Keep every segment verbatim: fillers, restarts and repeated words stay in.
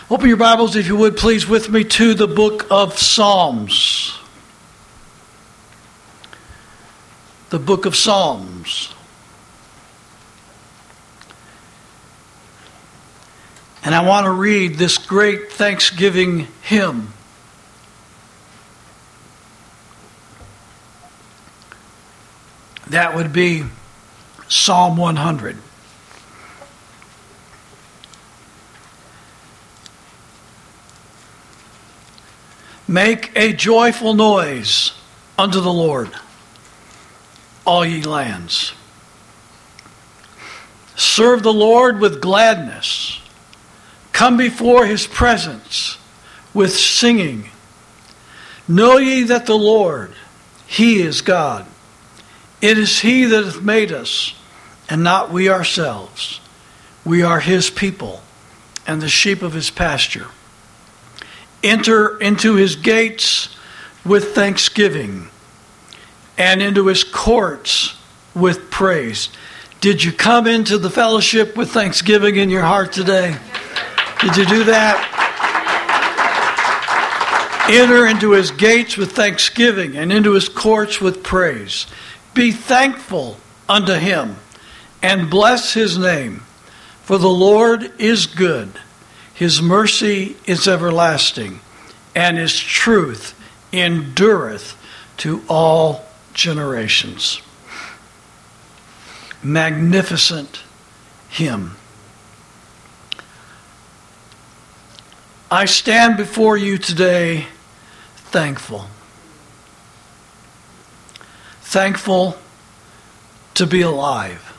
Open your Bibles, if you would, please, with me to the book of Psalms. The book of Psalms. And I want to read this great Thanksgiving hymn. That would be Psalm one hundred. Make a joyful noise unto the Lord, all ye lands. Serve the Lord with gladness. Come before his presence with singing. Know ye that the Lord, he is God. It is he that hath made us, and not we ourselves. We are his people, and the sheep of his pasture. Enter into his gates with thanksgiving, and into his courts with praise. Did you come into the fellowship with thanksgiving in your heart today? Did you do that? Enter into his gates with thanksgiving, and into his courts with praise. Be thankful unto him, and bless his name. For the Lord is good. His mercy is everlasting, and his truth endureth to all generations. Magnificent hymn. I stand before you today thankful. Thankful to be alive.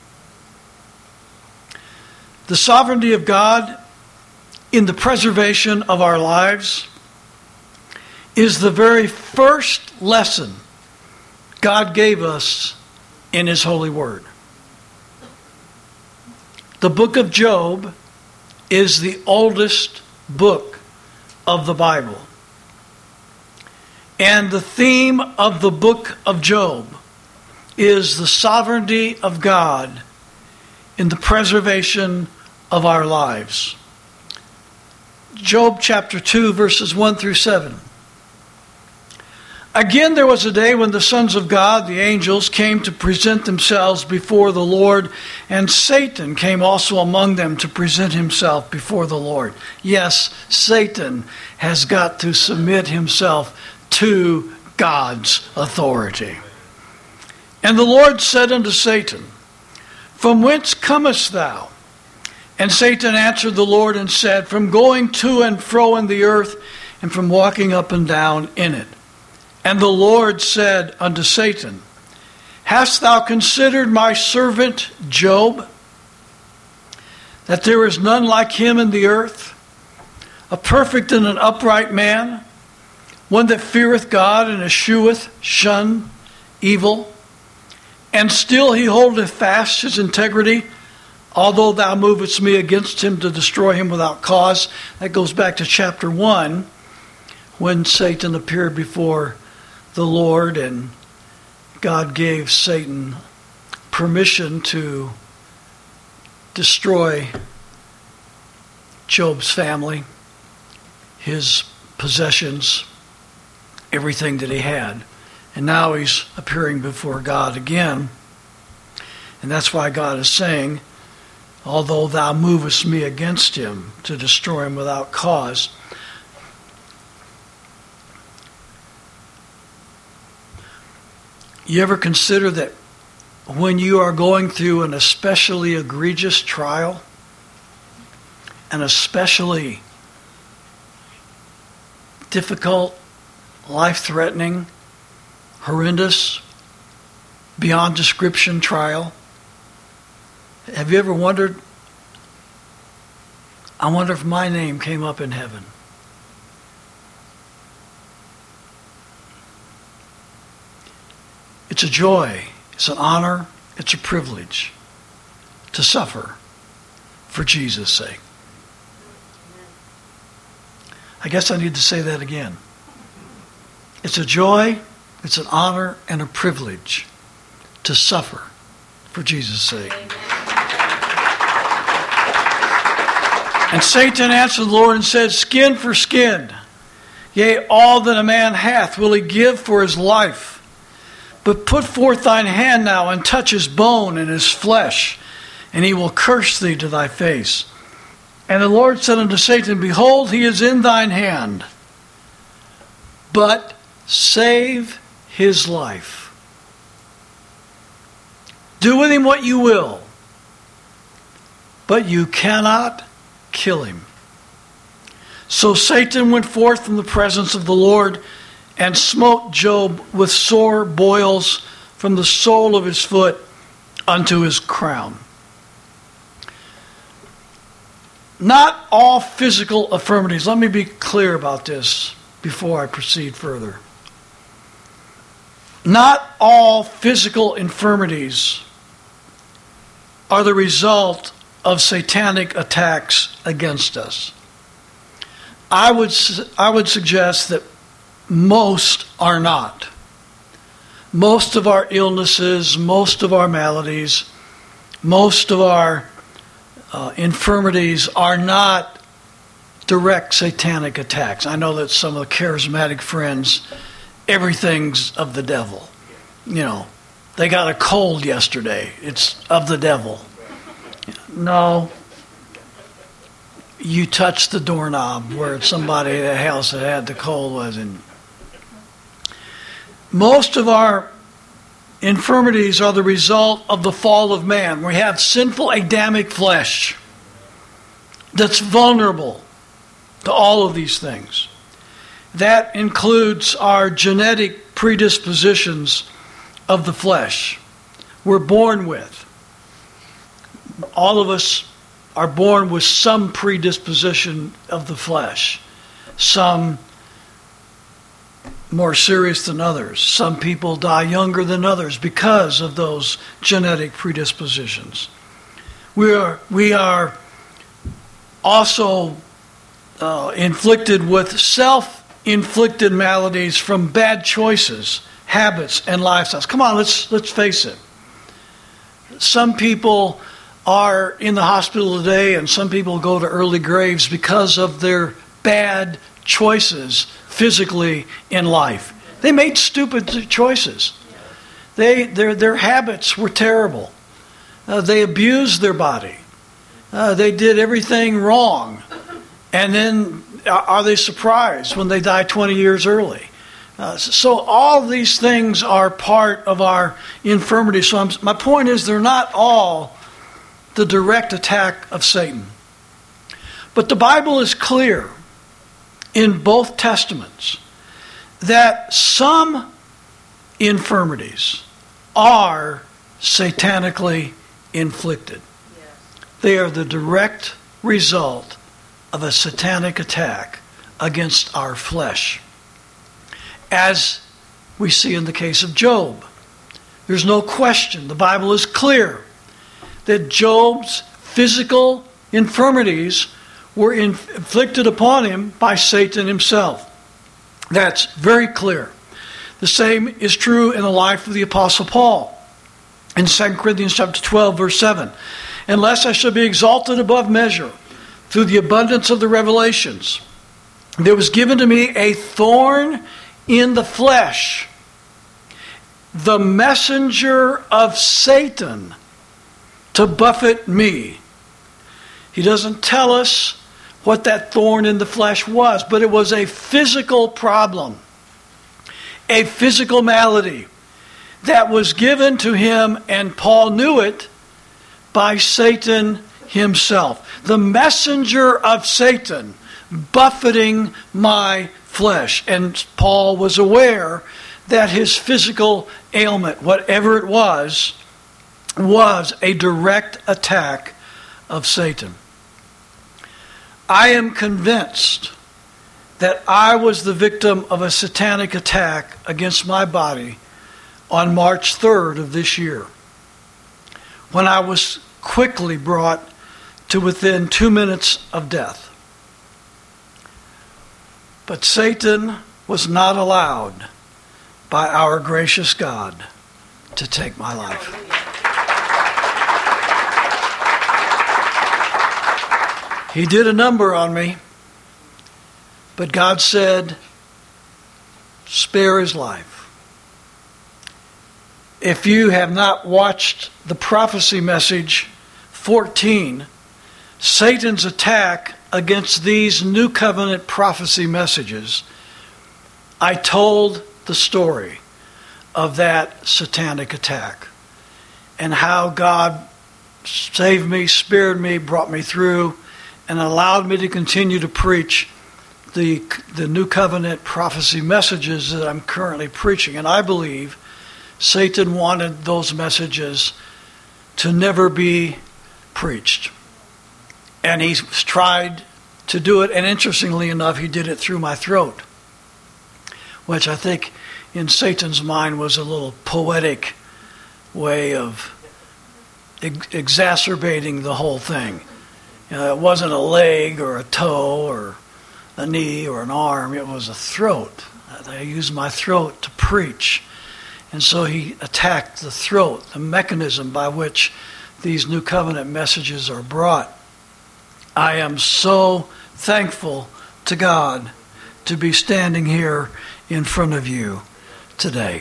The sovereignty of God in the preservation of our lives is the very first lesson God gave us in his holy word. The book of Job is the oldest book of the Bible. And the theme of the book of Job is the sovereignty of God in the preservation of our lives. Job chapter two, verses one through seven. Again, there was a day when the sons of God, the angels, came to present themselves before the Lord, and Satan came also among them to present himself before the Lord. Yes, Satan has got to submit himself to God's authority. And the Lord said unto Satan, From whence comest thou? And Satan answered the Lord and said, From going to and fro in the earth, and from walking up and down in it. And the Lord said unto Satan, Hast thou considered my servant Job, that there is none like him in the earth, a perfect and an upright man, one that feareth God and escheweth shun evil, and still he holdeth fast his integrity, although thou movest me against him to destroy him without cause. That goes back to chapter one, when Satan appeared before the Lord, and God gave Satan permission to destroy Job's family, his possessions, everything that he had. And now he's appearing before God again. And that's why God is saying, although thou movest me against him to destroy him without cause. You ever consider that when you are going through an especially egregious trial, an especially difficult, life-threatening, horrendous, beyond description trial, have you ever wondered, I wonder if my name came up in heaven? It's a joy, it's an honor, it's a privilege to suffer for Jesus' sake. I guess I need to say that again. It's a joy, it's an honor, and a privilege to suffer for Jesus' sake. And Satan answered the Lord and said, Skin for skin. Yea, all that a man hath will he give for his life. But put forth thine hand now, and touch his bone and his flesh, and he will curse thee to thy face. And the Lord said unto Satan, Behold, he is in thine hand, but save his life. Do with him what you will, but you cannot kill him. So Satan went forth from the presence of the Lord and smote Job with sore boils from the sole of his foot unto his crown. Not all physical infirmities. Let me be clear about this before I proceed further. Not all physical infirmities are the result of satanic attacks against us. I would I would suggest that most are not. Most of our illnesses, most of our maladies, most of our uh, infirmities are not direct satanic attacks. I know that some of the charismatic friends, everything's of the devil. You know, they got a cold yesterday. It's of the devil. No. You touched the doorknob where somebody at the house that had the cold was in. Most of our infirmities are the result of the fall of man. We have sinful Adamic flesh that's vulnerable to all of these things. That includes our genetic predispositions of the flesh. We're born with. All of us are born with some predisposition of the flesh. Some more serious than others. Some people die younger than others because of those genetic predispositions. We are, we are also uh, inflicted with self-inflicted maladies from bad choices, habits, and lifestyles. Come on, let's let's face it. Some people are in the hospital today, and some people go to early graves because of their bad choices physically in life. They made stupid choices. They their their habits were terrible. Uh, they abused their body. Uh, they did everything wrong, and then are they surprised when they die twenty years early? Uh, so all these things are part of our infirmity. So I'm, my point is, they're not all the direct attack of Satan. But the Bible is clear in both testaments that some infirmities are satanically inflicted. Yes. They are the direct result of a satanic attack against our flesh. As we see in the case of Job. There's no question. The Bible is clear that Job's physical infirmities were inflicted upon him by Satan himself. That's very clear. The same is true in the life of the Apostle Paul. In Second Corinthians chapter twelve, verse seven, unless I shall be exalted above measure through the abundance of the revelations, there was given to me a thorn in the flesh, the messenger of Satan to buffet me. He doesn't tell us what that thorn in the flesh was, but it was a physical problem, a physical malady that was given to him, and Paul knew it, by Satan himself. The messenger of Satan buffeting my flesh. And Paul was aware that his physical ailment, whatever it was, was a direct attack of Satan. I am convinced that I was the victim of a satanic attack against my body on March third of this year, when I was quickly brought to within two minutes of death. But Satan was not allowed by our gracious God to take my life. He did a number on me, but God said, spare his life. If you have not watched the prophecy message fourteen, Satan's attack against these New Covenant prophecy messages, I told the story of that satanic attack and how God saved me, spared me, brought me through, and allowed me to continue to preach the, the New Covenant prophecy messages that I'm currently preaching. And I believe Satan wanted those messages to never be preached. And he's tried to do it, and interestingly enough, he did it through my throat, which I think in Satan's mind was a little poetic way of ex- exacerbating the whole thing. You know, it wasn't a leg or a toe or a knee or an arm, it was a throat. I used my throat to preach. And so he attacked the throat, the mechanism by which these New Covenant messages are brought. I am so thankful to God to be standing here in front of you today.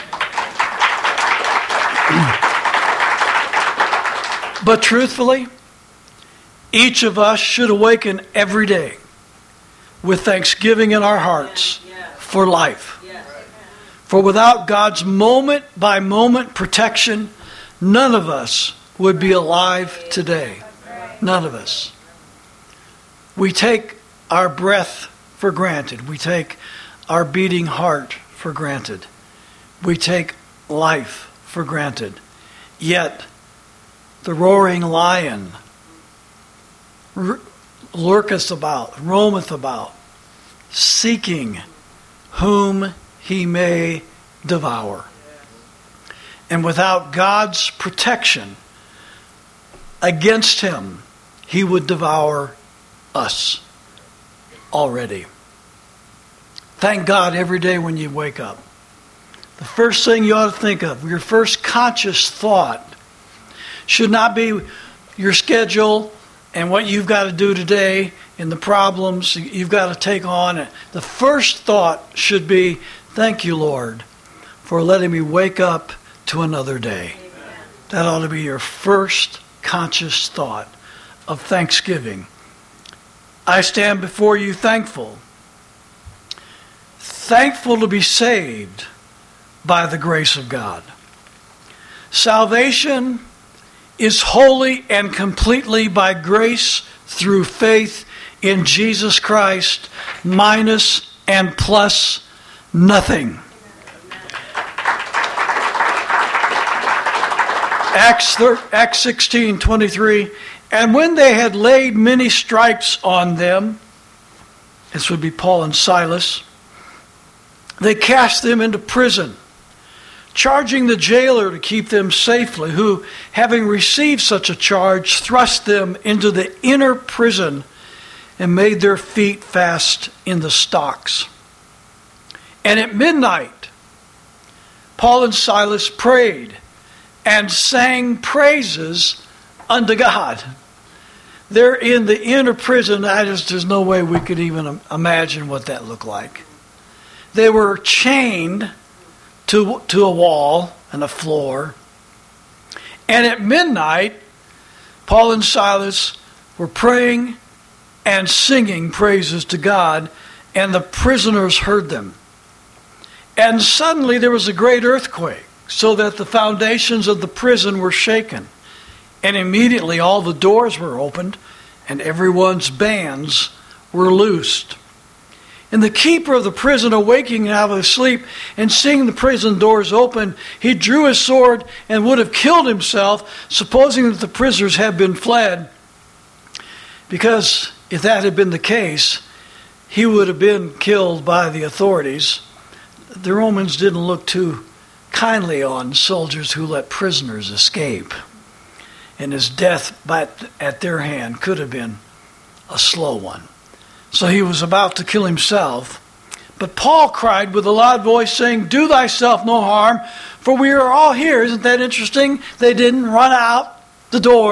But truthfully, each of us should awaken every day with thanksgiving in our hearts for life. For without God's moment-by-moment protection, none of us would be alive today. None of us. We take our breath for granted. We take our beating heart for granted. We take life for granted. Yet, the roaring lion lurketh about, roameth about, seeking whom he may devour. And without God's protection against him, he would devour us already. Thank God every day when you wake up. The first thing you ought to think of, your first conscious thought, should not be your schedule and what you've got to do today and the problems you've got to take on. The first thought should be, thank you, Lord, for letting me wake up to another day. Amen. That ought to be your first conscious thought of thanksgiving. I stand before you thankful. Thankful to be saved by the grace of God. Salvation is wholly and completely by grace through faith in Jesus Christ, minus and plus nothing. Acts sixteen twenty-three, and when they had laid many stripes on them, this would be Paul and Silas, they cast them into prison, charging the jailer to keep them safely, who, having received such a charge, thrust them into the inner prison and made their feet fast in the stocks. And at midnight, Paul and Silas prayed and sang praises unto God. They're in the inner prison. I just, there's no way we could even imagine what that looked like. They were chained to, to a wall and a floor. And at midnight, Paul and Silas were praying and singing praises to God, and the prisoners heard them. And suddenly there was a great earthquake, so that the foundations of the prison were shaken. And immediately all the doors were opened, and everyone's bands were loosed. And the keeper of the prison, awaking out of his sleep and seeing the prison doors open, he drew his sword and would have killed himself, supposing that the prisoners had been fled. Because if that had been the case, he would have been killed by the authorities. The Romans didn't look too kindly on soldiers who let prisoners escape. And his death at their hand could have been a slow one. So he was about to kill himself. But Paul cried with a loud voice, saying, "Do thyself no harm, for we are all here." Isn't that interesting? They didn't run out the door.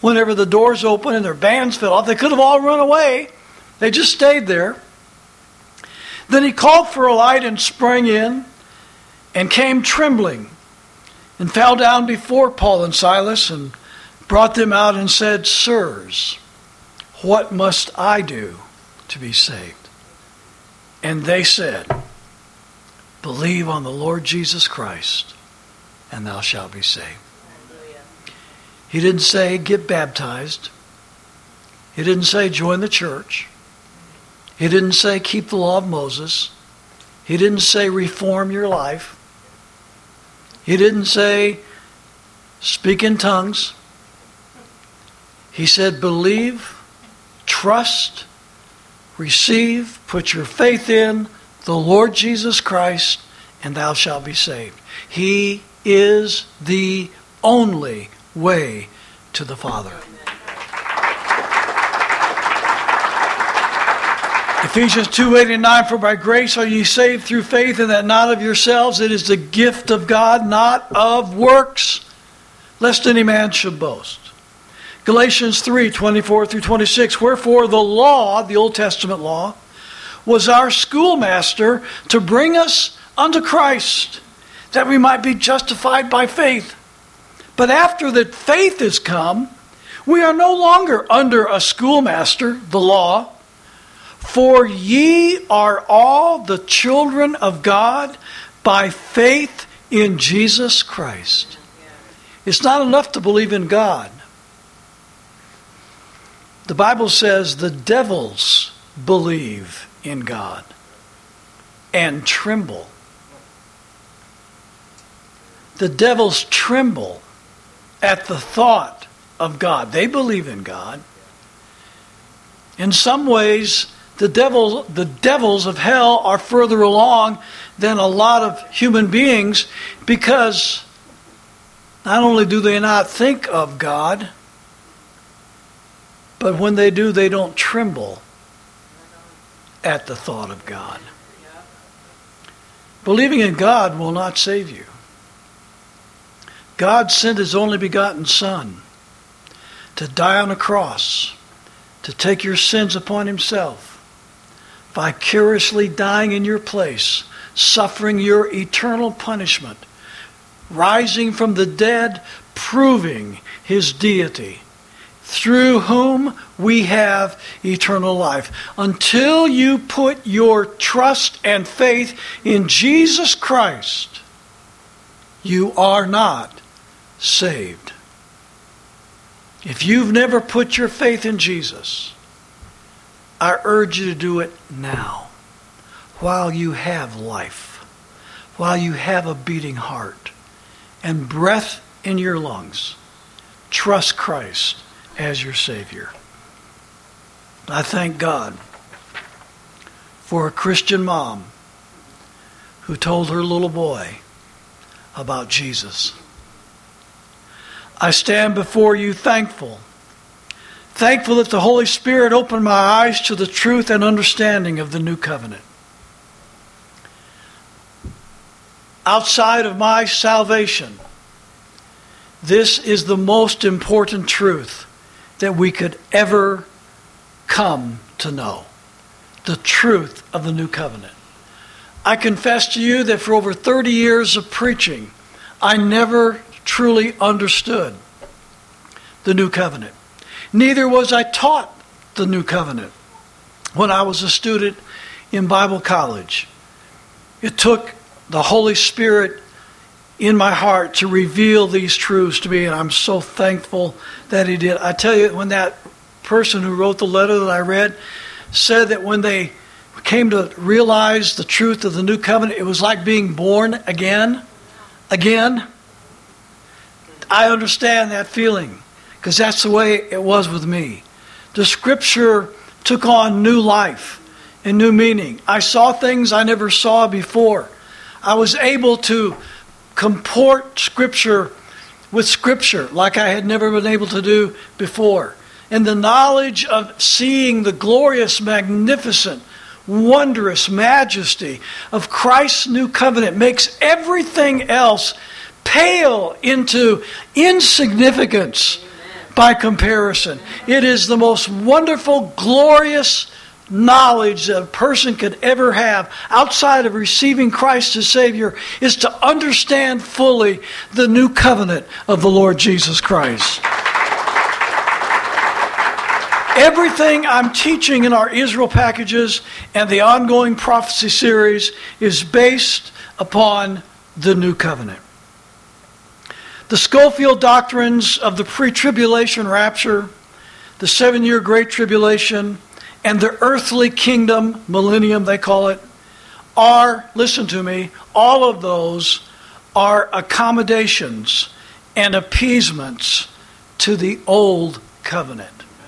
whenever the doors opened and their bands fell off. They could have all run away. They just stayed there. Then he called for a light and sprang in and came trembling and fell down before Paul and Silas and brought them out and said, Sirs, what must I do to be saved? And they said, Believe on the Lord Jesus Christ, and thou shalt be saved. He didn't say, get baptized. He didn't say, join the church. He didn't say, keep the law of Moses. He didn't say, reform your life. He didn't say, speak in tongues. He said, believe, trust, receive, put your faith in the Lord Jesus Christ, and thou shalt be saved. He is the only way to the Father. Ephesians two, eight and nine, for by grace are ye saved through faith, and that not of yourselves, it is the gift of God, not of works, lest any man should boast. Galatians three, twenty-four through twenty-six, wherefore the law, the Old Testament law, was our schoolmaster to bring us unto Christ, that we might be justified by faith. But after that faith is come, we are no longer under a schoolmaster, the law. For ye are all the children of God by faith in Jesus Christ. It's not enough to believe in God. The Bible says the devils believe in God and tremble. The devils tremble at the thought of God. They believe in God. In some ways, the devil, the devils of hell are further along than a lot of human beings, because not only do they not think of God, but when they do, they don't tremble at the thought of God. Believing in God will not save you. God sent His only begotten Son to die on a cross, to take your sins upon Himself, vicariously dying in your place, suffering your eternal punishment, rising from the dead, proving His deity, through whom we have eternal life. Until you put your trust and faith in Jesus Christ, you are not saved. If you've never put your faith in Jesus, I urge you to do it now, while you have life, while you have a beating heart and breath in your lungs. Trust Christ as your Savior. I thank God for a Christian mom who told her little boy about Jesus. I stand before you thankful. Thankful that the Holy Spirit opened my eyes to the truth and understanding of the new covenant. Outside of my salvation, this is the most important truth that we could ever come to know. The truth of the new covenant. I confess to you that for over thirty years of preaching, I never truly understood the new covenant. Neither was I taught the new covenant when I was a student in Bible college. It took the Holy Spirit in my heart to reveal these truths to me, and I'm so thankful that He did. I tell you, when that person who wrote the letter that I read said that when they came to realize the truth of the new covenant, it was like being born again, again. I understand that feeling, because that's the way it was with me. The Scripture took on new life and new meaning. I saw things I never saw before. I was able to comport Scripture with Scripture like I had never been able to do before. And the knowledge of seeing the glorious, magnificent, wondrous majesty of Christ's new covenant makes everything else pale into insignificance by comparison. It is the most wonderful, glorious knowledge that a person could ever have outside of receiving Christ as Savior, is to understand fully the new covenant of the Lord Jesus Christ. Everything I'm teaching in our Israel packages and the ongoing prophecy series is based upon the new covenant. The Scofield doctrines of the pre-tribulation rapture, the seven-year Great Tribulation, and the earthly kingdom, millennium they call it, are, listen to me, all of those are accommodations and appeasements to the old covenant.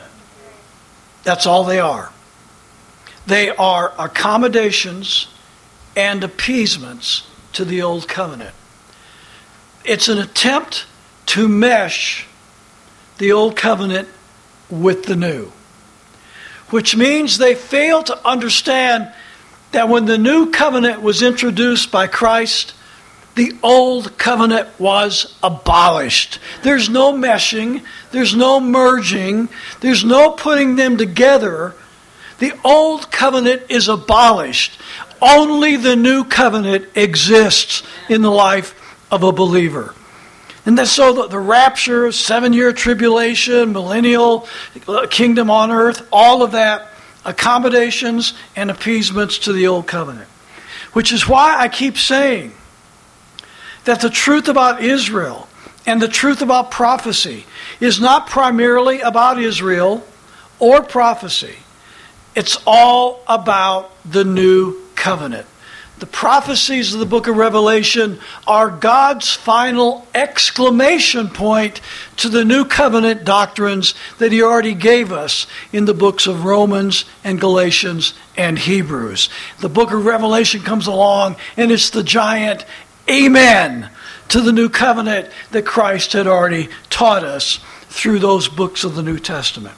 That's all they are. They are accommodations and appeasements to the old covenant. It's an attempt to mesh the old covenant with the new, which means they fail to understand that when the new covenant was introduced by Christ, the old covenant was abolished. There's no meshing, there's no merging, there's no putting them together. The old covenant is abolished. Only the new covenant exists in the life of a believer. And that's so that the rapture, seven-year tribulation, millennial kingdom on earth, all of that, accommodations and appeasements to the old covenant. Which is why I keep saying that the truth about Israel and the truth about prophecy is not primarily about Israel or prophecy. It's all about the new covenant. The prophecies of the book of Revelation are God's final exclamation point to the new covenant doctrines that He already gave us in the books of Romans and Galatians and Hebrews. The book of Revelation comes along and it's the giant amen to the new covenant that Christ had already taught us through those books of the New Testament.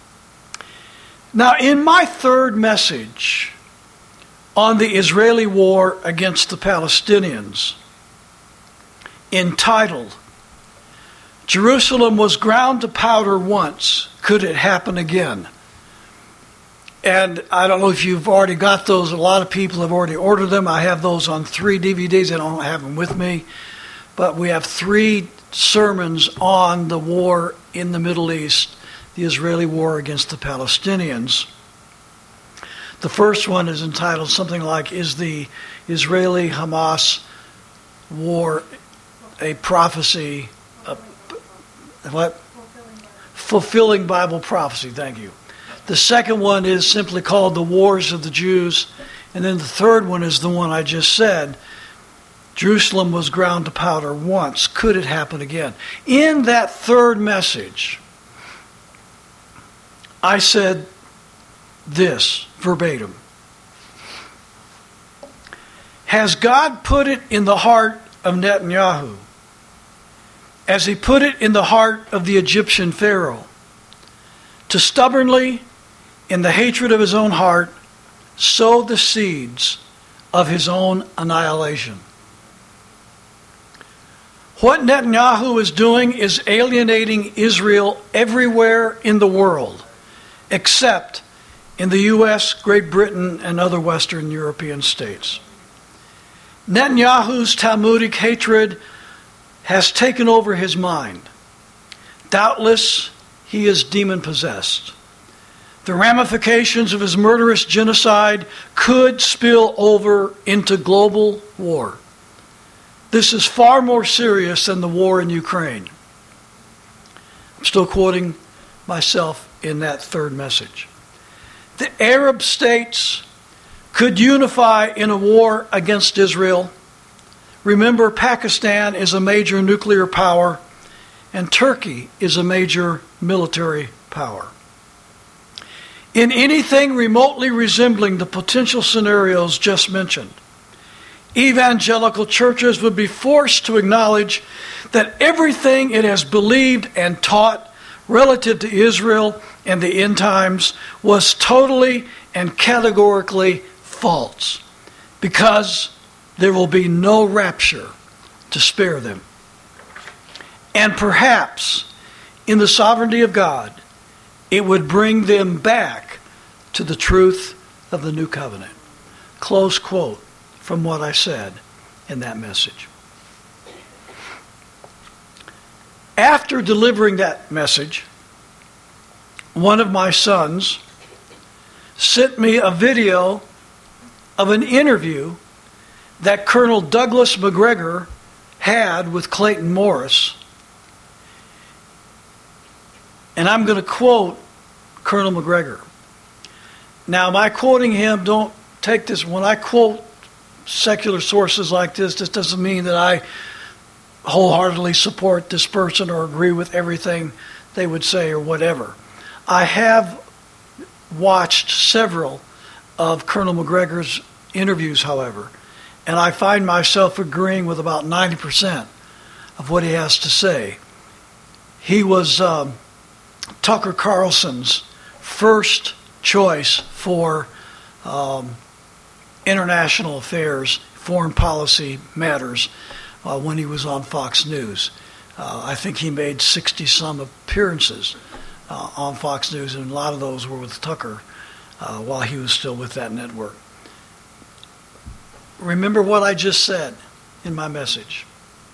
Now, in my third message on the Israeli war against the Palestinians, entitled, Jerusalem was ground to powder once, could it happen again? And I don't know if you've already got those. A lot of people have already ordered them. I have those on three D V Ds. I don't have them with me. But we have three sermons on the war in the Middle East, the Israeli war against the Palestinians. The first one is entitled something like, Is the Israeli-Hamas War a Prophecy? A, what? Fulfilling Bible Prophecy. Thank you. The second one is simply called The Wars of the Jews. And then the third one is the one I just said. Jerusalem was ground to powder once. Could it happen again? In that third message, I said this verbatim. Has God put it in the heart of Netanyahu, as He put it in the heart of the Egyptian Pharaoh, to stubbornly, in the hatred of his own heart, sow the seeds of his own annihilation? What Netanyahu is doing is alienating Israel everywhere in the world, except in the U S, Great Britain, and other Western European states. Netanyahu's Talmudic hatred has taken over his mind. Doubtless, he is demon-possessed. The ramifications of his murderous genocide could spill over into global war. This is far more serious than the war in Ukraine. I'm still quoting myself in that third message. The Arab states could unify in a war against Israel. Remember, Pakistan is a major nuclear power, and Turkey is a major military power. In anything remotely resembling the potential scenarios just mentioned, evangelical churches would be forced to acknowledge that everything it has believed and taught relative to Israel and the end times was totally and categorically false, because there will be no rapture to spare them. And perhaps in the sovereignty of God, it would bring them back to the truth of the new covenant. Close quote from what I said in that message. After delivering that message, one of my sons sent me a video of an interview that Colonel Douglas Macgregor had with Clayton Morris. And I'm going to quote Colonel Macgregor. Now, my quoting him, don't take this, when I quote secular sources like this, this doesn't mean that I wholeheartedly support this person or agree with everything they would say or whatever. I have watched several of Colonel Macgregor's interviews, however, and I find myself agreeing with about ninety percent of what he has to say. He was um, Tucker Carlson's first choice for um, international affairs, foreign policy matters uh, when he was on Fox News. Uh, I think he made sixty-some appearances uh, on Fox News, and a lot of those were with Tucker uh, while he was still with that network. Remember what I just said in my message.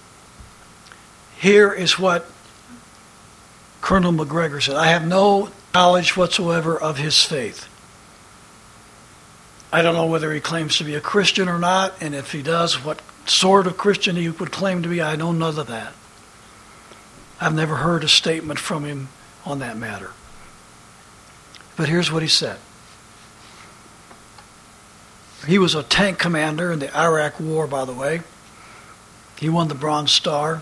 Here is what Colonel Macgregor said. I have no knowledge whatsoever of his faith. I don't know whether he claims to be a Christian or not, and if he does, what sort of Christian he would claim to be. I know none of that. I've never heard a statement from him on that matter. But here's what he said. He was a tank commander in the Iraq War, by the way. He won the Bronze Star.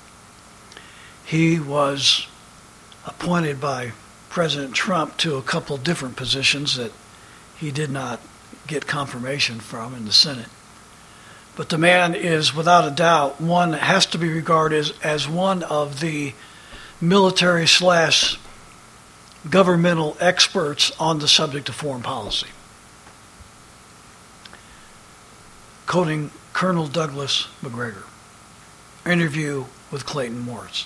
He was appointed by President Trump to a couple of different positions that he did not get confirmation from in the Senate. But the man is, without a doubt, one that has to be regarded as, as one of the military slash governmental experts on the subject of foreign policy. Quoting Colonel Douglas Macgregor, interview with Clayton Morris.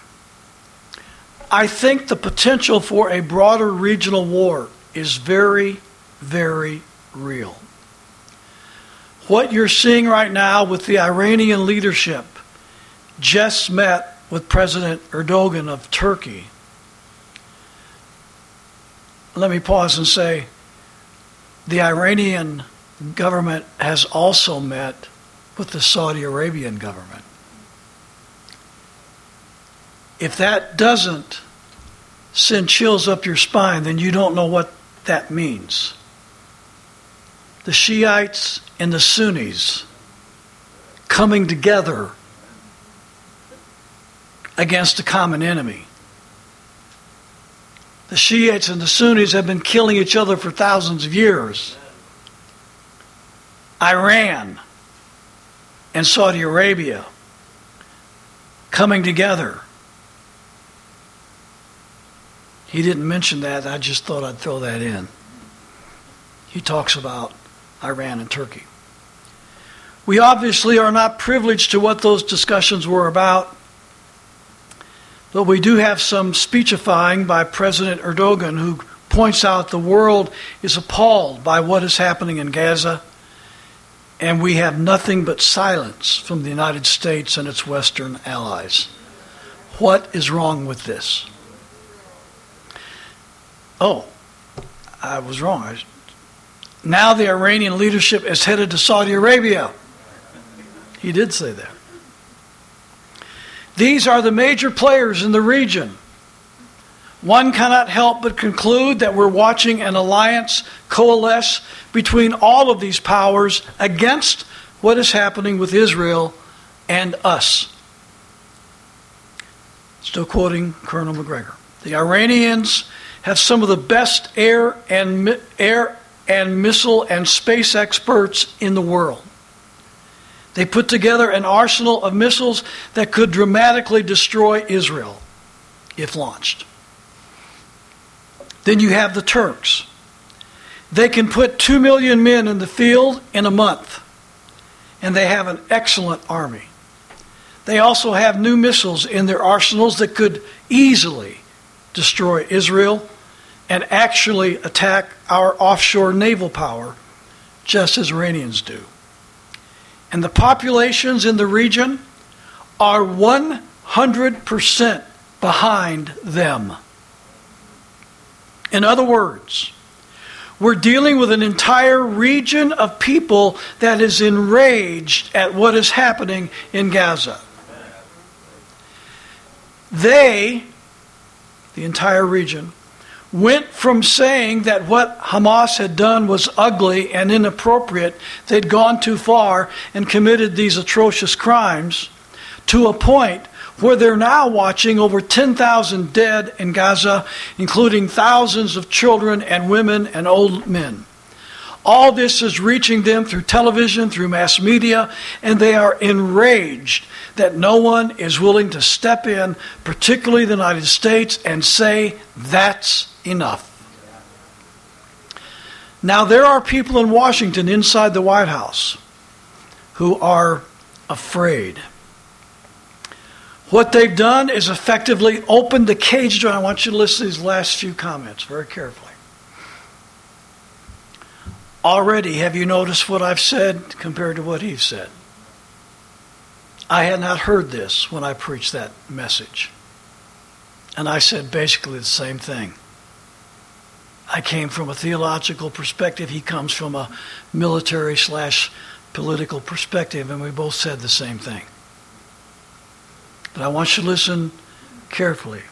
I think the potential for a broader regional war is very, very real. What you're seeing right now with the Iranian leadership just met with President Erdogan of Turkey. Let me pause and say, the Iranian government has also met with the Saudi Arabian government. If that doesn't send chills up your spine, then you don't know what that means. The Shiites and the Sunnis coming together against a common enemy. The Shiites and the Sunnis have been killing each other for thousands of years. Iran and Saudi Arabia coming together. He didn't mention that. I just thought I'd throw that in. He talks about Iran and Turkey. We obviously are not privileged to what those discussions were about, but we do have some speechifying by President Erdogan, who points out the world is appalled by what is happening in Gaza, and we have nothing but silence from the United States and its Western allies. What is wrong with this? Oh, I was wrong. I, now the Iranian leadership is headed to Saudi Arabia. He did say that. These are the major players in the region. One cannot help but conclude that we're watching an alliance coalesce between all of these powers against what is happening with Israel and us. Still quoting Colonel Macgregor. The Iranians have some of the best air and air and missile and space experts in the world. They put together an arsenal of missiles that could dramatically destroy Israel if launched. Then you have the Turks. They can put two million men in the field in a month, and they have an excellent army. They also have new missiles in their arsenals that could easily destroy Israel and actually attack our offshore naval power, just as Iranians do. And the populations in the region are one hundred percent behind them. In other words, we're dealing with an entire region of people that is enraged at what is happening in Gaza. They, the entire region, went from saying that what Hamas had done was ugly and inappropriate, they'd gone too far and committed these atrocious crimes, to a point where they're now watching over ten thousand dead in Gaza, including thousands of children and women and old men. All this is reaching them through television, through mass media, and they are enraged that no one is willing to step in, particularly the United States, and say, that's enough. Now, there are people in Washington inside the White House who are afraid. What they've done is effectively opened the cage door. I want you to listen to these last few comments very carefully. Already, have you noticed what I've said compared to what he's said? I had not heard this when I preached that message. And I said basically the same thing. I came from a theological perspective. He comes from a military slash political perspective, and we both said the same thing. But I want you to listen carefully.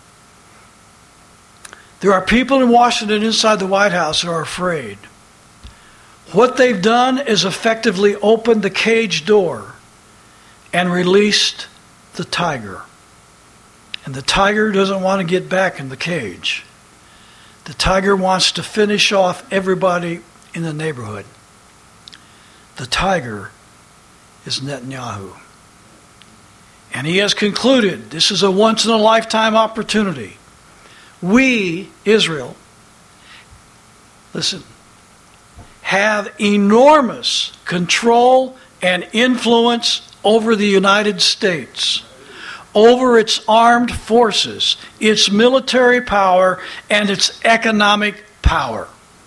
There are people in Washington inside the White House who are afraid. What they've done is effectively opened the cage door and released the tiger. And the tiger doesn't want to get back in the cage. The tiger wants to finish off everybody in the neighborhood. The tiger is Netanyahu. And he has concluded this is a once-in-a-lifetime opportunity. We, Israel, listen, have enormous control and influence over the United States, over its armed forces, its military power, and its economic power.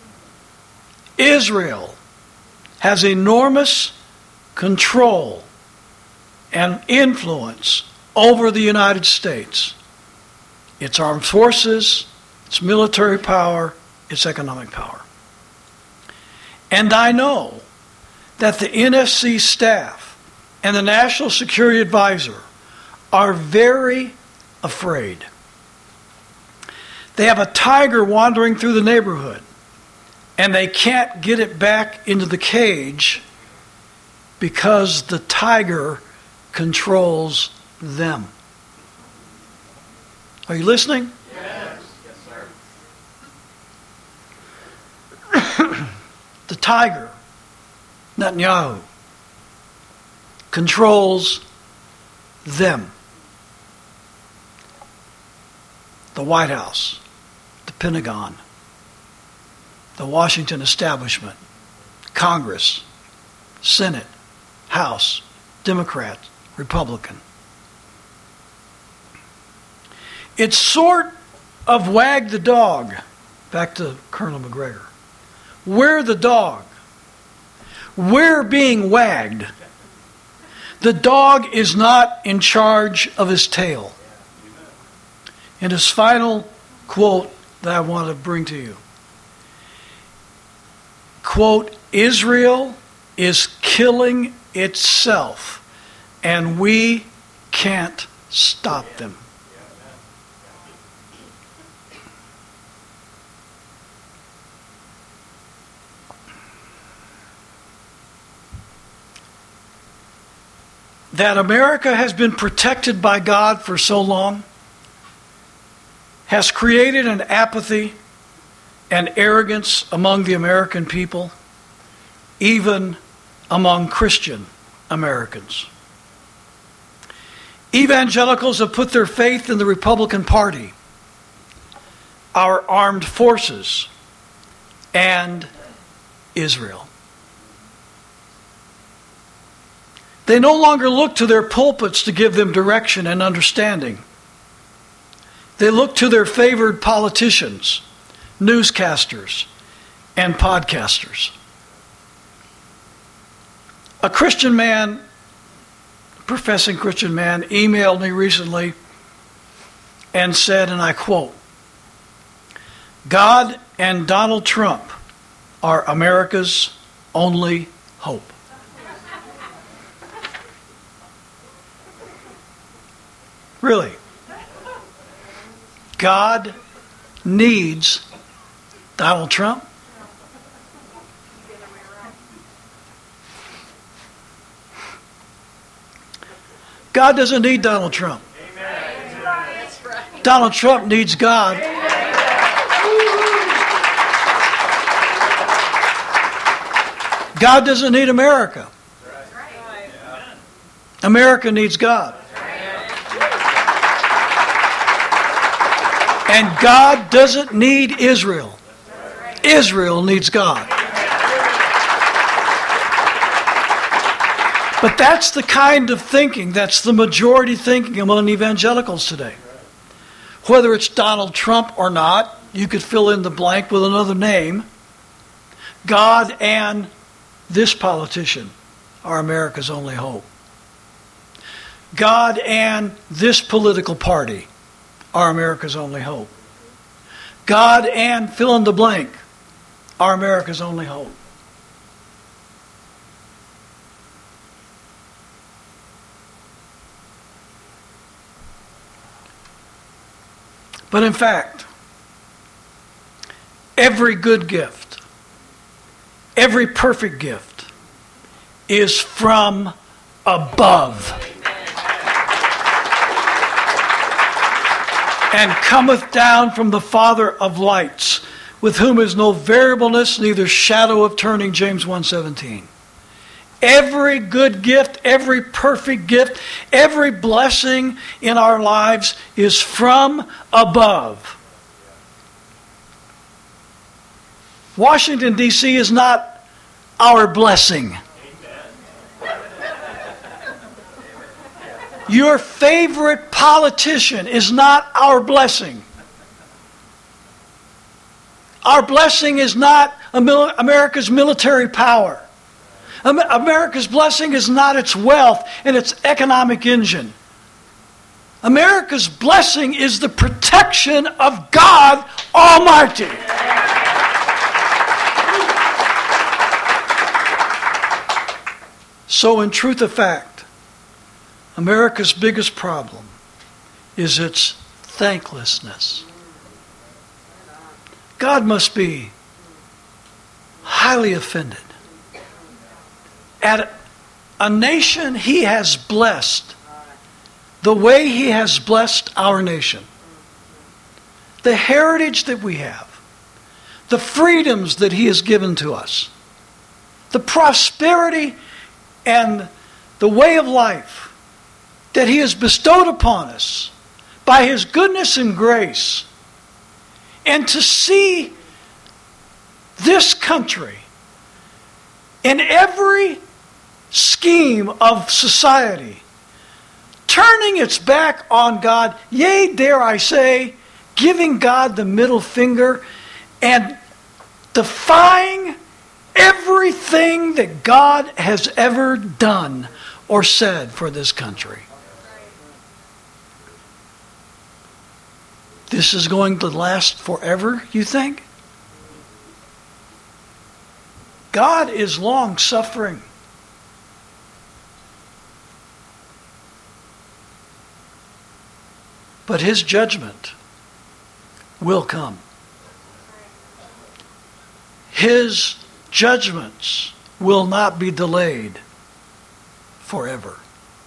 Israel has enormous control and influence over the United States, its armed forces, its military power, its economic power. And I know that the N S C staff and the National Security Advisor are very afraid. They have a tiger wandering through the neighborhood, and they can't get it back into the cage because the tiger controls them. Are you listening? Yes, yes, sir. The tiger, Netanyahu, controls them. The White House, the Pentagon, the Washington establishment, Congress, Senate, House, Democrat, Republican. It's sort of wag the dog. Back to Colonel McGregor. We're the dog. We're being wagged. The dog is not in charge of his tail. And his final quote that I want to bring to you. Quote, Israel is killing itself, and we can't stop them. That America has been protected by God for so long has created an apathy and arrogance among the American people, even among Christian Americans. Evangelicals have put their faith in the Republican Party, our armed forces, and Israel. They no longer look to their pulpits to give them direction and understanding. They look to their favored politicians, newscasters, and podcasters. A Christian man, professing Christian man, emailed me recently and said, and I quote, "God and Donald Trump are America's only hope." Really? God needs Donald Trump? God doesn't need Donald Trump. Donald Trump needs God. God doesn't need America. America needs God. And God doesn't need Israel. Israel needs God. But that's the kind of thinking, that's the majority thinking among evangelicals today. Whether it's Donald Trump or not, you could fill in the blank with another name. God and this politician are America's only hope. God and this political party are America's only hope. God and fill in the blank are America's only hope. But in fact, every good gift, every perfect gift is from above. And cometh down from the Father of lights, with whom is no variableness, neither shadow of turning, James one seventeen. Every good gift, every perfect gift, every blessing in our lives is from above. Washington, D C is not our blessing. Your favorite politician is not our blessing. Our blessing is not America's military power. America's blessing is not its wealth and its economic engine. America's blessing is the protection of God Almighty. So in truth of fact, America's biggest problem is its thanklessness. God must be highly offended at a nation He has blessed the way He has blessed our nation. The heritage that we have, the freedoms that He has given to us, the prosperity and the way of life that He has bestowed upon us by His goodness and grace. And to see this country in every scheme of society turning its back on God, yea, dare I say, giving God the middle finger and defying everything that God has ever done or said for this country. This is going to last forever, you think? God is long-suffering. But His judgment will come. His judgments will not be delayed forever.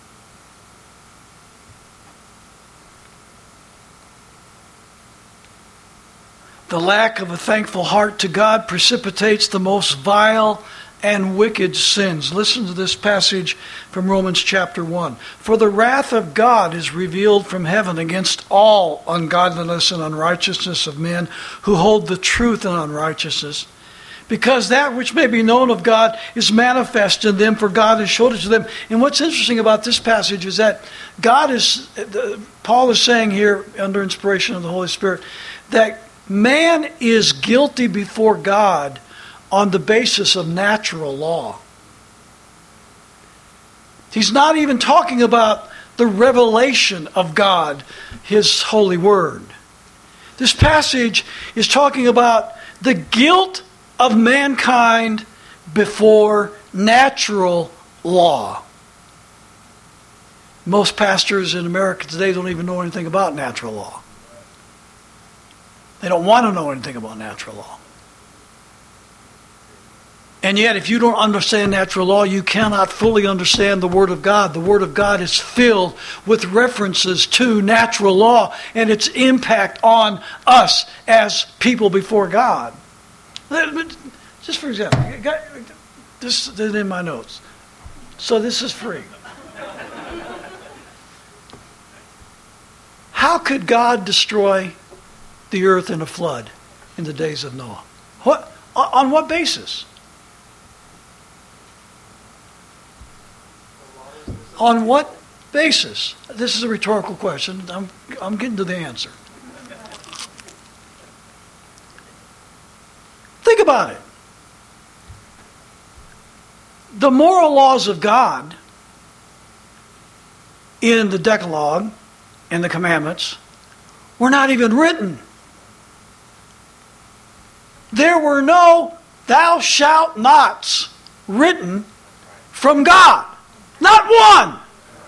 The lack of a thankful heart to God precipitates the most vile and wicked sins. Listen to this passage from Romans chapter one. For the wrath of God is revealed from heaven against all ungodliness and unrighteousness of men who hold the truth in unrighteousness, because that which may be known of God is manifest in them, for God has showed it to them. And what's interesting about this passage is that God is, Paul is saying here, under inspiration of the Holy Spirit, that man is guilty before God on the basis of natural law. He's not even talking about the revelation of God, His holy word. This passage is talking about the guilt of mankind before natural law. Most pastors in America today don't even know anything about natural law. They don't want to know anything about natural law. And yet, if you don't understand natural law, you cannot fully understand the Word of God. The Word of God is filled with references to natural law and its impact on us as people before God. Just for example, this is in my notes. So this is free. How could God destroy the earth in a flood in the days of Noah? What, on what basis? On what basis? This is a rhetorical question. I'm, I'm getting to the answer. Think about it. The moral laws of God in the Decalogue and the commandments were not even written. There were no thou shalt nots written from God. Not one.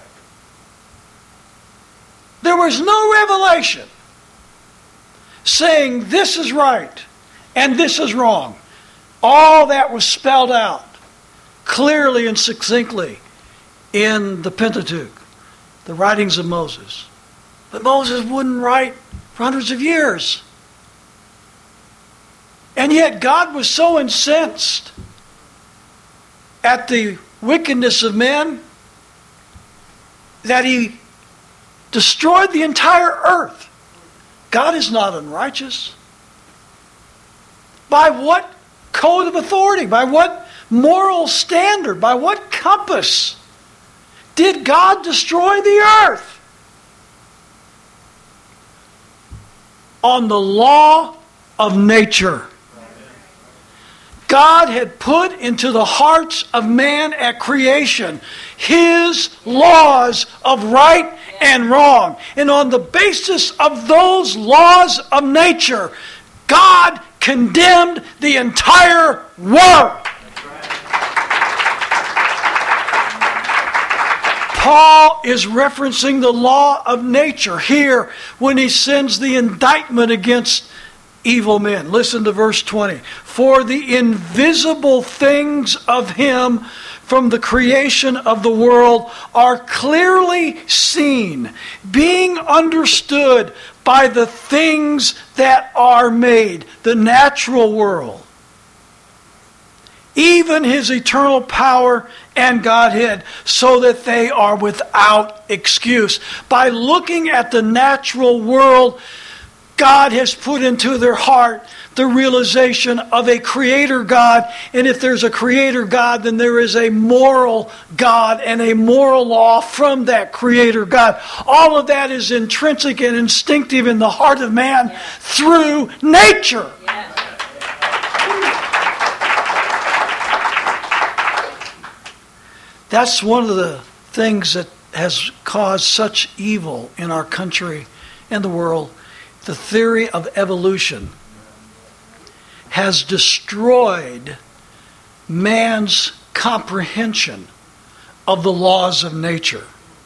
There was no revelation saying this is right and this is wrong. All that was spelled out clearly and succinctly in the Pentateuch, the writings of Moses. But Moses wouldn't write for hundreds of years. And yet God was so incensed at the wickedness of men that He destroyed the entire earth. God is not unrighteous. By what code of authority? By what moral standard? By what compass did God destroy the earth? On the law of nature. God had put into the hearts of man at creation His laws of right and wrong. And on the basis of those laws of nature, God condemned the entire world. Paul is referencing the law of nature here when he sends the indictment against evil men. Listen to verse twenty. For the invisible things of Him from the creation of the world are clearly seen, being understood by the things that are made, the natural world. Even His eternal power and Godhead, so that they are without excuse. By looking at the natural world, God has put into their heart the realization of a creator God. And if there's a creator God, then there is a moral God and a moral law from that creator God. All of that is intrinsic and instinctive in the heart of man through nature. That's one of the things that has caused such evil in our country and the world. The theory of evolution has destroyed man's comprehension of the laws of nature.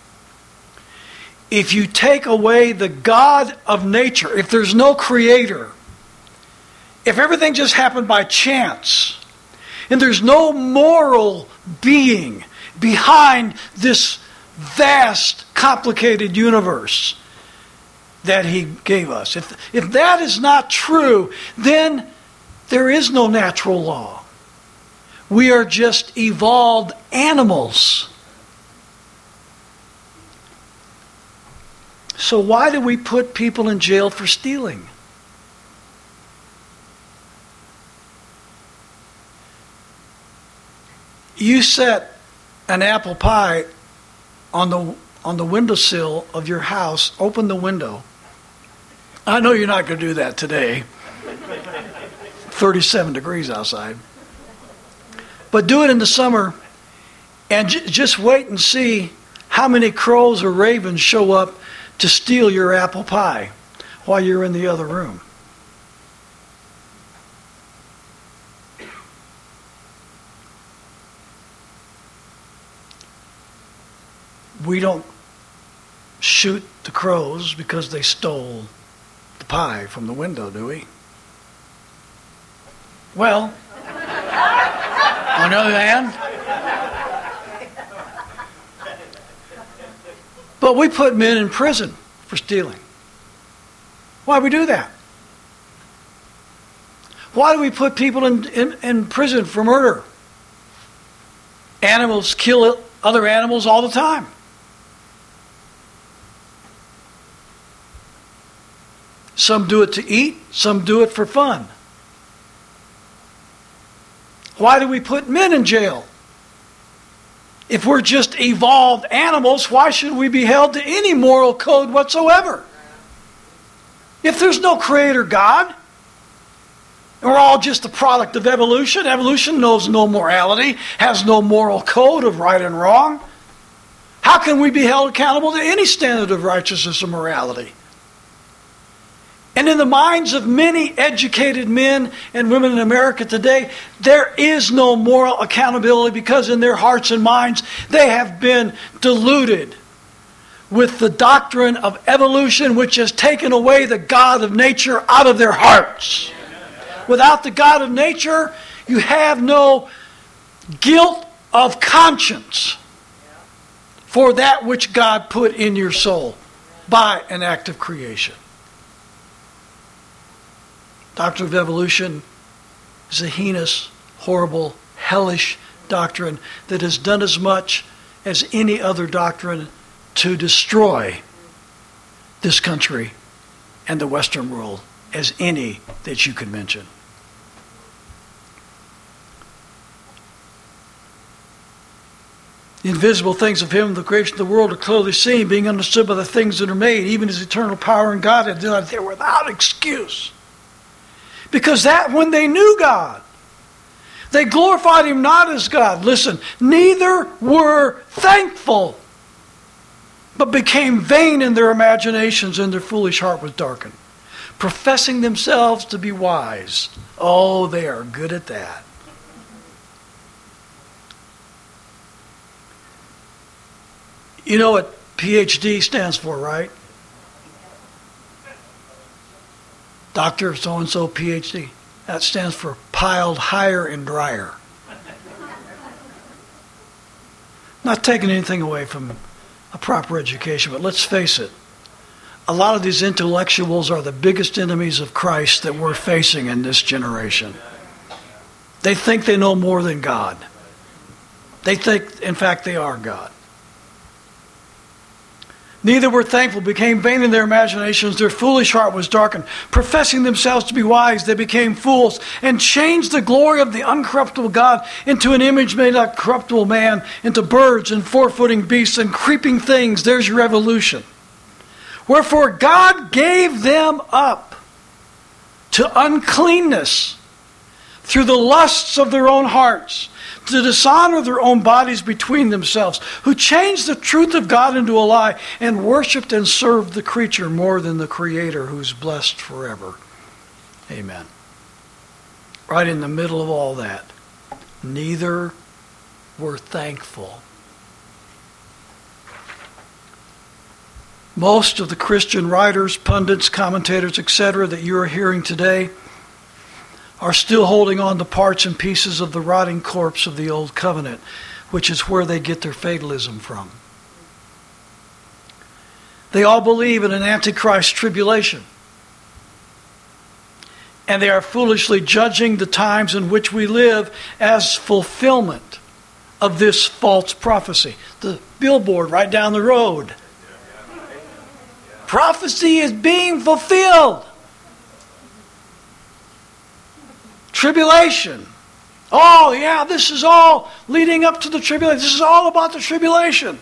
If you take away the God of nature, if there's no creator, if everything just happened by chance, and there's no moral being behind this vast, complicated universe that He gave us. If, if that is not true, then there is no natural law. We are just evolved animals. So why do we put people in jail for stealing? You set an apple pie on the on the windowsill of your house, open the window. I know you're not going to do that today. thirty-seven degrees outside. But do it in the summer and j- just wait and see how many crows or ravens show up to steal your apple pie while you're in the other room. We don't shoot the crows because they stole the pie from the window, do we? Well, on the other hand, but we put men in prison for stealing. Why do we do that? Why do we put people in, in, in prison for murder? Animals kill other animals all the time. Some do it to eat, some do it for fun. Why do we put men in jail? If we're just evolved animals, why should we be held to any moral code whatsoever? If there's no creator God, and we're all just a product of evolution, evolution knows no morality, has no moral code of right and wrong, how can we be held accountable to any standard of righteousness or morality? And in the minds of many educated men and women in America today, there is no moral accountability because in their hearts and minds, they have been deluded with the doctrine of evolution, which has taken away the God of nature out of their hearts. Without the God of nature, you have no guilt of conscience for that which God put in your soul by an act of creation. Doctrine of evolution is a heinous, horrible, hellish doctrine that has done as much as any other doctrine to destroy this country and the Western world as any that you could mention. The invisible things of Him, the creation of the world, are clearly seen, being understood by the things that are made, even His eternal power and Godhead. They're without excuse. Because that when they knew God, they glorified Him not as God. Listen, neither were thankful, but became vain in their imaginations, and their foolish heart was darkened. Professing themselves to be wise. Oh, they are good at that. You know what P H D stands for, right? Doctor so-and-so P H D. That stands for piled higher and drier. Not taking anything away from a proper education, but let's face it. A lot of these intellectuals are the biggest enemies of Christ that we're facing in this generation. They think they know more than God. They think, in fact, they are God. Neither were thankful, became vain in their imaginations. Their foolish heart was darkened. Professing themselves to be wise, they became fools and changed the glory of the uncorruptible God into an image made like corruptible man, into birds and four-footing beasts and creeping things. There's your evolution. Wherefore God gave them up to uncleanness through the lusts of their own hearts, to dishonor their own bodies between themselves, who changed the truth of God into a lie and worshipped and served the creature more than the Creator, who's blessed forever. Amen. Right in the middle of all that, neither were thankful. Most of the Christian writers, pundits, commentators, et cetera that you are hearing today are still holding on to parts and pieces of the rotting corpse of the old covenant, which is where they get their fatalism from. They all believe in an Antichrist tribulation. And they are foolishly judging the times in which we live as fulfillment of this false prophecy. The billboard right down the road. Prophecy is being fulfilled. Tribulation. Oh, yeah, this is all leading up to the tribulation. This is all about the tribulation.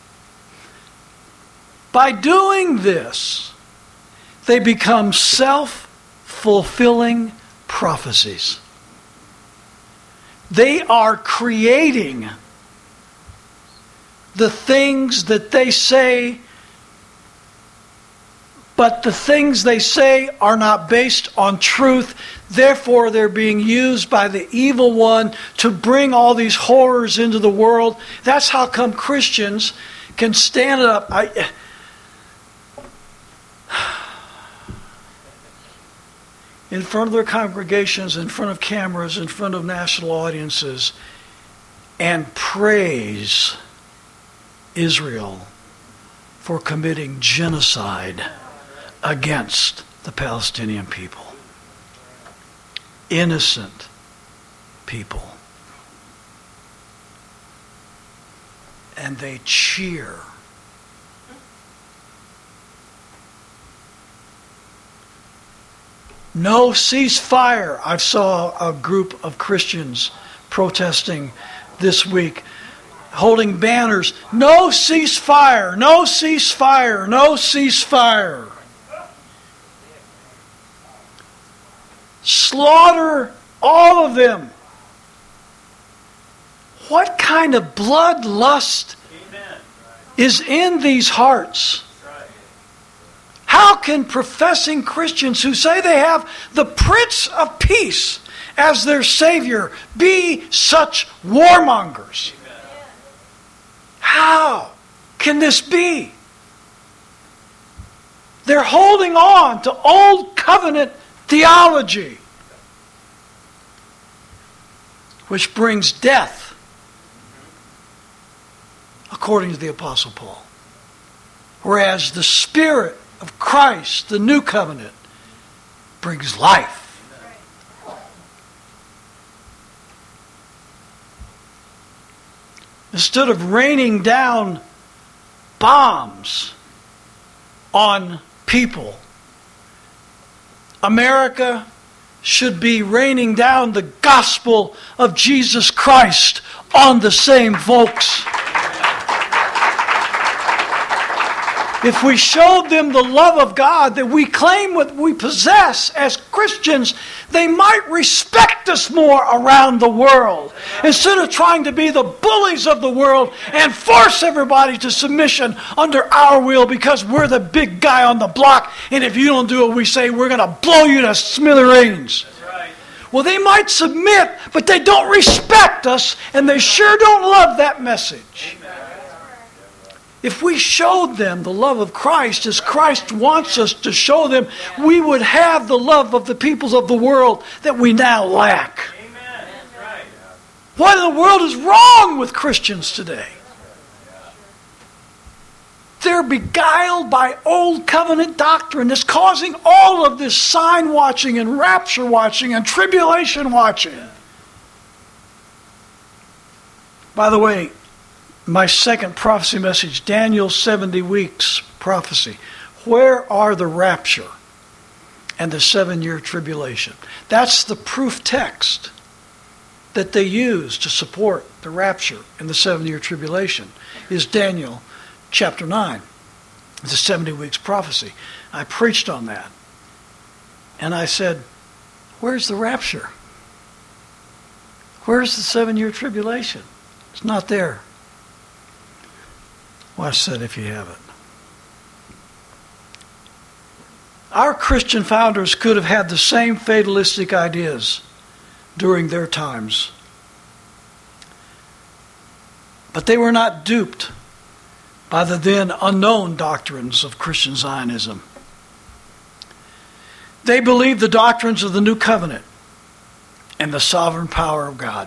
By doing this, they become self-fulfilling prophecies. They are creating the things that they say, but the things they say are not based on truth. Therefore, they're being used by the evil one to bring all these horrors into the world. That's how come Christians can stand up. I, in front of their congregations, in front of cameras, in front of national audiences, and praise Israel for committing genocide against the Palestinian people. Innocent people. And they cheer. No ceasefire. I saw a group of Christians protesting this week, holding banners. No ceasefire, no ceasefire, no ceasefire. Slaughter all of them. What kind of bloodlust is in these hearts? How can professing Christians who say they have the Prince of Peace as their Savior be such warmongers? How can this be? They're holding on to old covenant theology, which brings death, according to the Apostle Paul. Whereas the Spirit of Christ, the new covenant, brings life. Instead of raining down bombs on people, America should be raining down the gospel of Jesus Christ on the same folks. If we showed them the love of God that we claim what we possess as Christians, they might respect us more around the world. Instead of trying to be the bullies of the world and force everybody to submission under our will because we're the big guy on the block, and if you don't do what we say, we're going to blow you to smithereens. That's right. Well, they might submit, but they don't respect us, and they sure don't love that message. Amen. If we showed them the love of Christ as Christ wants us to show them, we would have the love of the peoples of the world that we now lack. Amen. Right. What in the world is wrong with Christians today? They're beguiled by old covenant doctrine that's causing all of this sign watching and rapture watching and tribulation watching. By the way, my second prophecy message, Daniel's seventy weeks prophecy. Where are the rapture and the seven-year tribulation? That's the proof text that they use to support the rapture and the seven-year tribulation, is Daniel chapter nine. It's a seventy weeks prophecy. I preached on that. And I said, where's the rapture? Where's the seven-year tribulation? It's not there. Watch that if you have it. Our Christian founders could have had the same fatalistic ideas during their times. But they were not duped by the then unknown doctrines of Christian Zionism. They believed the doctrines of the New Covenant and the sovereign power of God.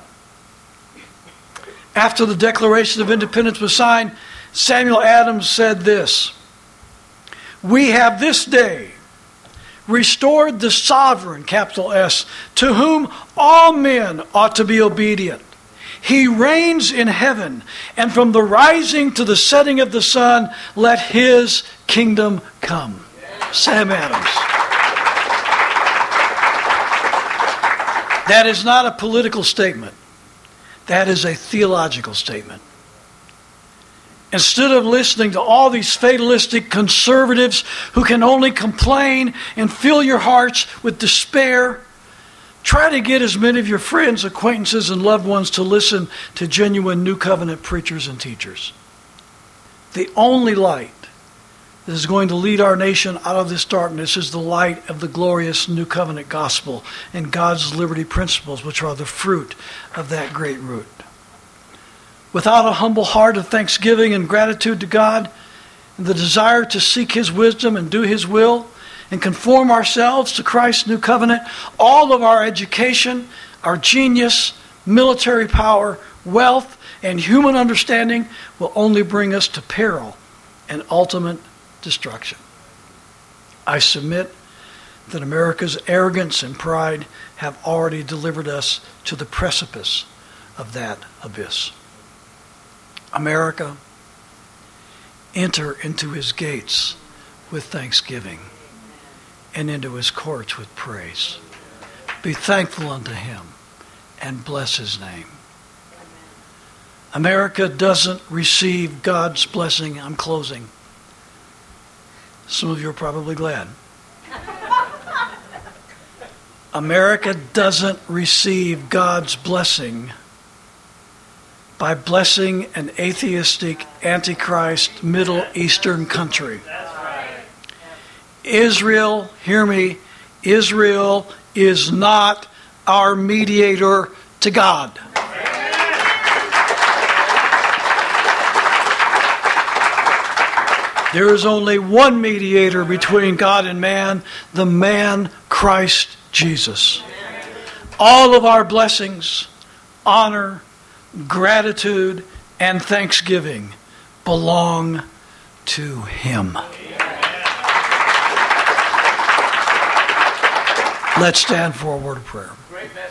After the Declaration of Independence was signed, Samuel Adams said this: "We have this day restored the sovereign, capital S, to whom all men ought to be obedient. He reigns in heaven, and from the rising to the setting of the sun, let his kingdom come." Sam Adams. That is not a political statement. That is a theological statement. Instead of listening to all these fatalistic conservatives who can only complain and fill your hearts with despair, try to get as many of your friends, acquaintances, and loved ones to listen to genuine New Covenant preachers and teachers. The only light that is going to lead our nation out of this darkness is the light of the glorious New Covenant gospel and God's liberty principles, which are the fruit of that great root. Without a humble heart of thanksgiving and gratitude to God, and the desire to seek His wisdom and do His will, and conform ourselves to Christ's new covenant, all of our education, our genius, military power, wealth, and human understanding will only bring us to peril and ultimate destruction. I submit that America's arrogance and pride have already delivered us to the precipice of that abyss. America, enter into His gates with thanksgiving and into His courts with praise. Be thankful unto Him and bless His name. America doesn't receive God's blessing. I'm closing. Some of you are probably glad. America doesn't receive God's blessing by blessing an atheistic, antichrist, Middle Eastern country. Israel, hear me, Israel is not our mediator to God. There is only one mediator between God and man, the man Christ Jesus. All of our blessings, honor, gratitude, and thanksgiving belong to Him. Let's stand for a word of prayer.